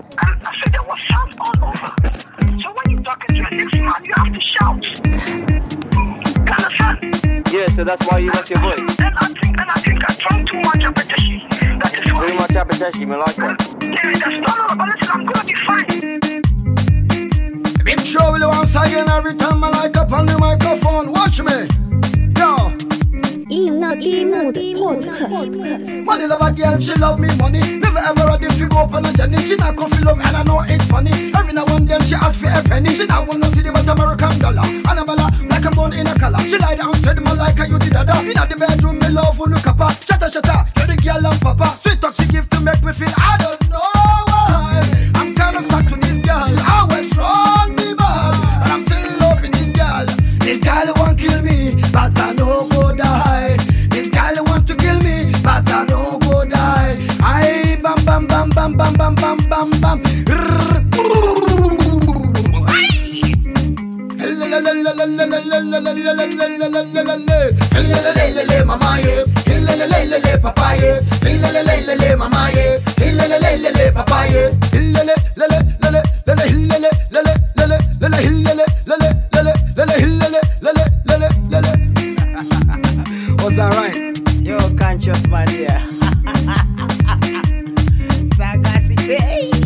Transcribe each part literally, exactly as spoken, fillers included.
And I said there was sound all over. So when you're talking to your next man, you have to shout. You understand? Yeah, so that's why you lost your voice. And I think, and I think I drank too much appetition. That is why. Too much appetition, I like that. Yeah, that's not all, but listen, I'm gonna be fine. Big trouble once again every time I light up on the microphone. Watch me, yo. Money love a girl, she love me money. Never ever had if you go up on a journey. She not come feel love and I know it's funny. Every now and then she ask for a penny. She not want to see the what American dollar. Annabella, like a bone in a color. She lie down, said man like a you did that. In the bedroom, me love who look up. Shatta shatta, you're the girl and papa. Sweet talk she give to make me feel I don't know why. I'm kinda stuck to this girl. Always wrong me bad, but I'm still loving this girl. This girl won't kill me, but I know go die. This girl want to kill me, but I know go die. I bam bam bam bam bam bam bam bam bam. Mama ye, hilelelelele papa ye, hilelelelele mama ye, hilelelelele papa ye, hilelelelele hilelelelele hilelelelele hilelelelele. Was that right? Yo, conscious man here. Sagacity.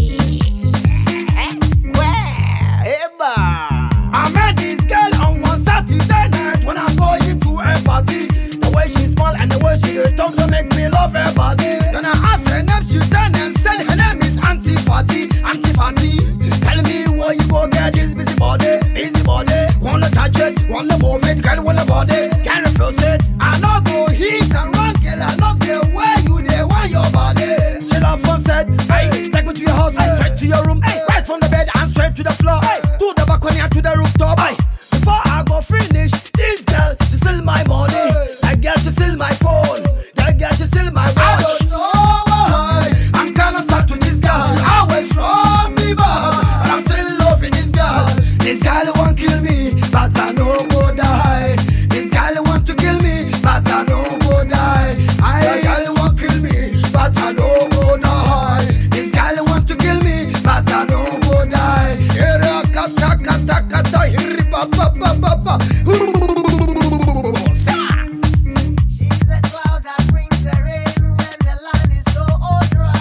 Where? Eba. I met this girl on one Saturday night when I'm going to a party. The way she smile and the way she dey talk to make me love her body. Then I asked her name, she turned and said her name is Auntie Fatty. Auntie Fatty, tell me where you go get this busy body, busy body. Wanna touch it, wanna move it, girl wanna body, can't refuse it. I know go hit and run, girl. I love the way you dey want your body. She love fun said, hey, take me to your house, hey, straight to your room, hey, right from the bed and straight to the floor, hey, to the balcony and to the rooftop, hey. Before I go finish, this girl she steal my money, that girl she steal my phone, that girl she steal my watch. I don't know why I'm kinda stuck to this girl. She always wrong me bad, but I'm still loving this girl. This girl won't kill me, but I know go die. This girl want to kill me, but I know go die. I girl won't kill me, but I know go die. This girl want to kill me, but I know go die. Here kata kata kata here ba ba ba ba ba. She's a cloud that brings the rain when the land is so dry.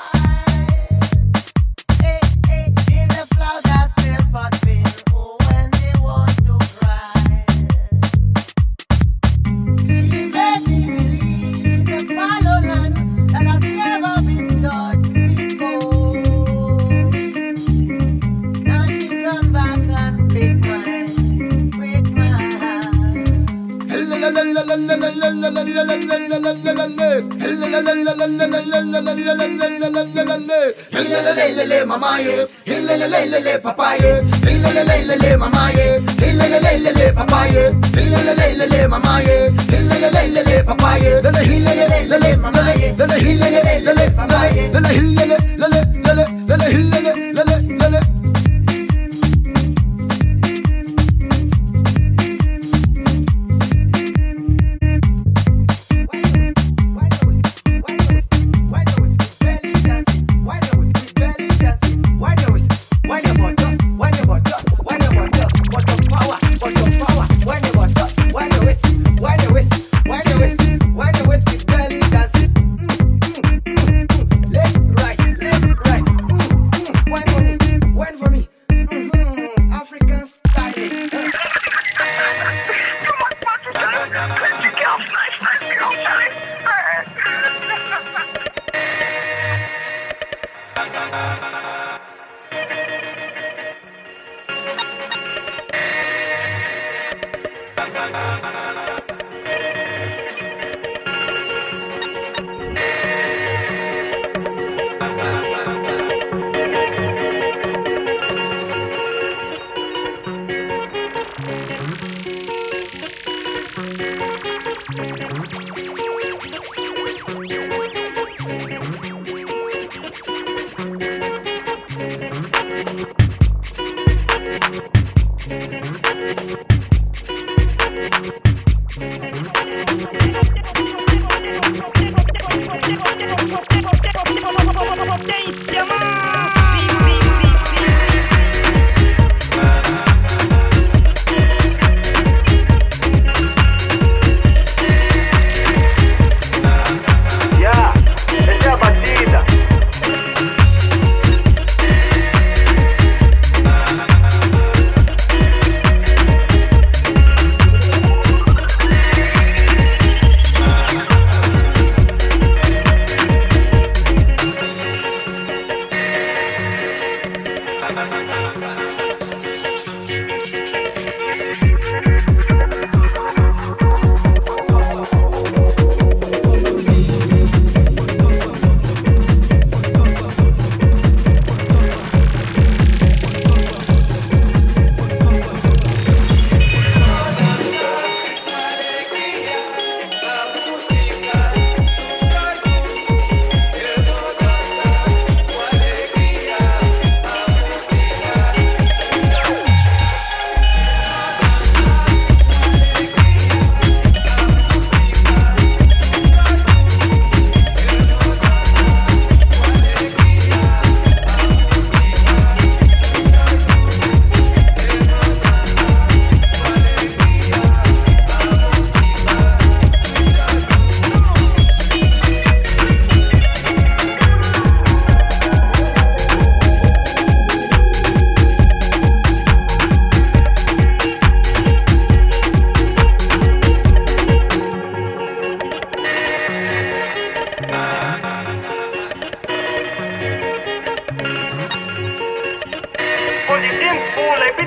Hey, hey, she's a cloud that still popping, oh, when they want to cry. She made me believe she's a fallow land that has never been touched before. Now she turned back and break my, break my heart. Hilelelelele mama ye, hilelelelele papa ye, hilelelelele mama ye, hilelelelele papa ye, hilelelelele mama ye, hilelelelele papa ye, hilelelelele mama ye, hilelelelele papa ye, hilelelelele hilelelelele. Left, right, left.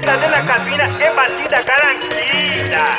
estás en la cabina, es batida garantida.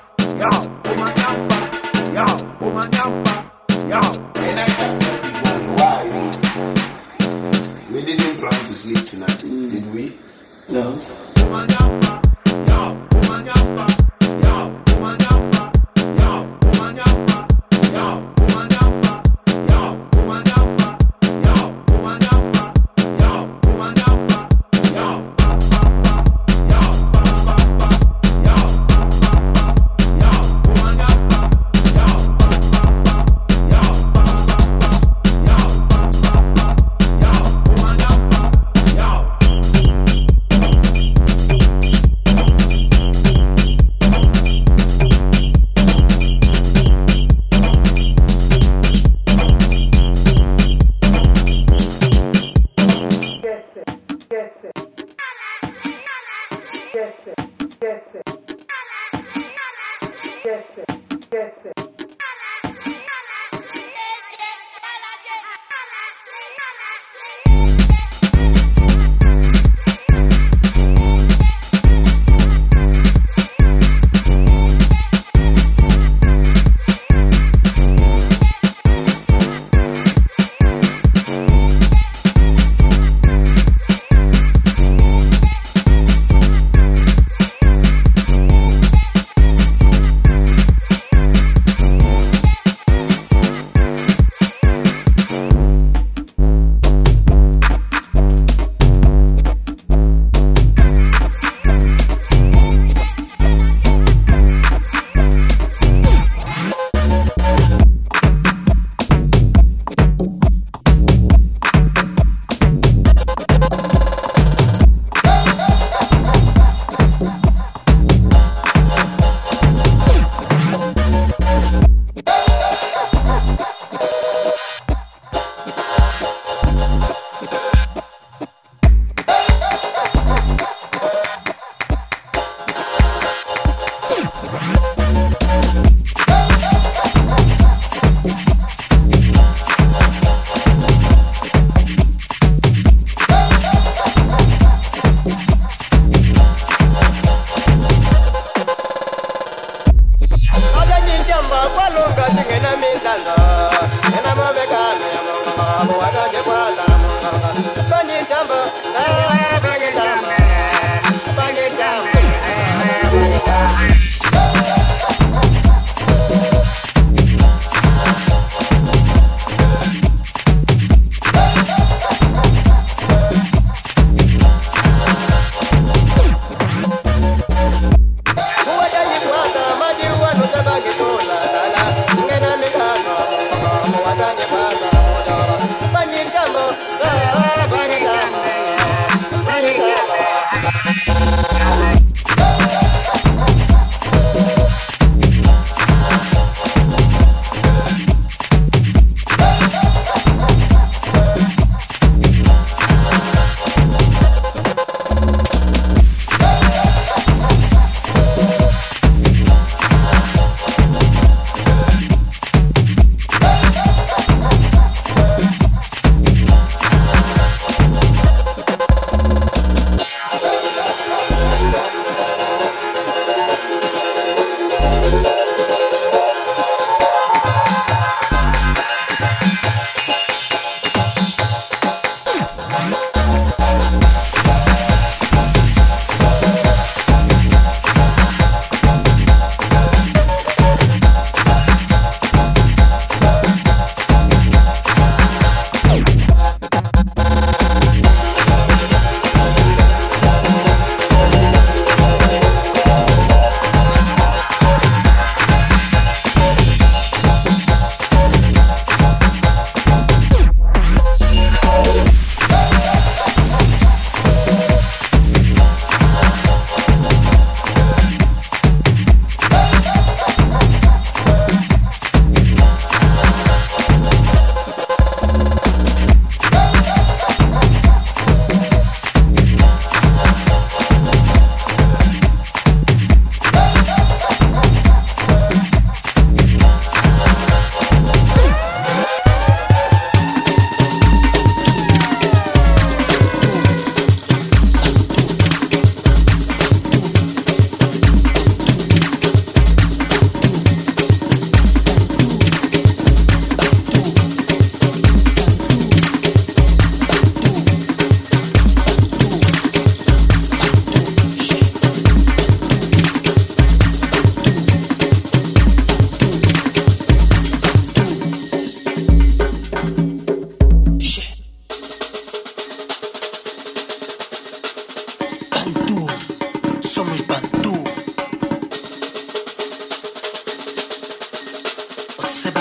Yo, woman, yamba, yo, they like that.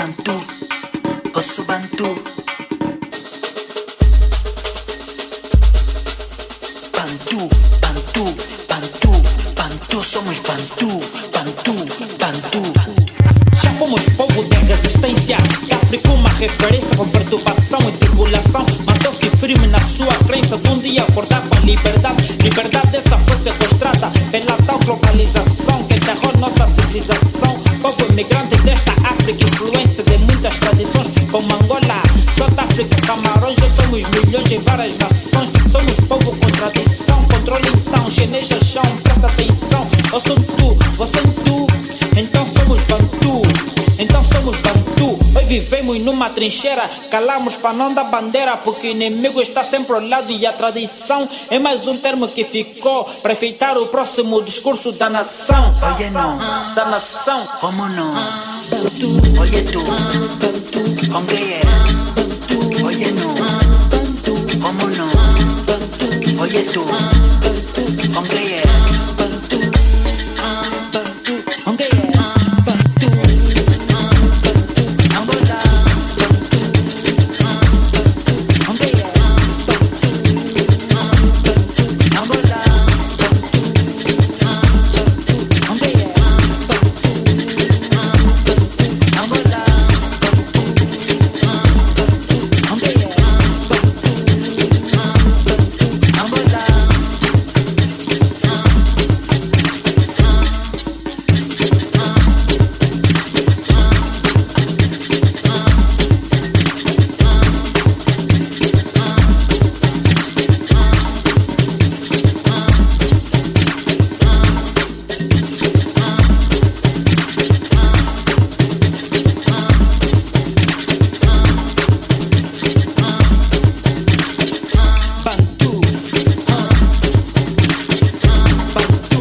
Bantu, eu sou Bantu. Bantu, Bantu, Bantu, Bantu, somos Bantu, Bantu, Bantu. Já fomos povo de resistência, África uma referência com perturbação e tribulação. Matou-se firme na sua crença de um dia acordar com a liberdade. Liberdade dessa foi sequestrada pela tal globalização que enterrou nossa civilização. Povo imigrante desta África, influência de muitas tradições, como Angola, South África, Camarões. Já somos milhões em várias nações. Somos povo com tradição. Controle então, chinês ao chão, presta atenção. Eu sou tu, você é tu. Então somos Bantu, então somos Bantu. Hoje vivemos numa trincheira, calamos para não dar bandeira, porque o inimigo está sempre ao lado e a tradição é mais um termo que ficou para enfeitar o próximo discurso da nação. Oye não, da nação, como não? Bantu, oye tu, Bantu, Hongrie, Bantu, oye não, Bantu, como não? Bantu, oye tu, Bantu, Hongrie.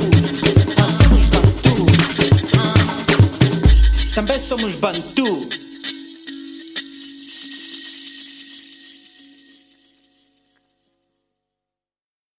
Também somos Bantu.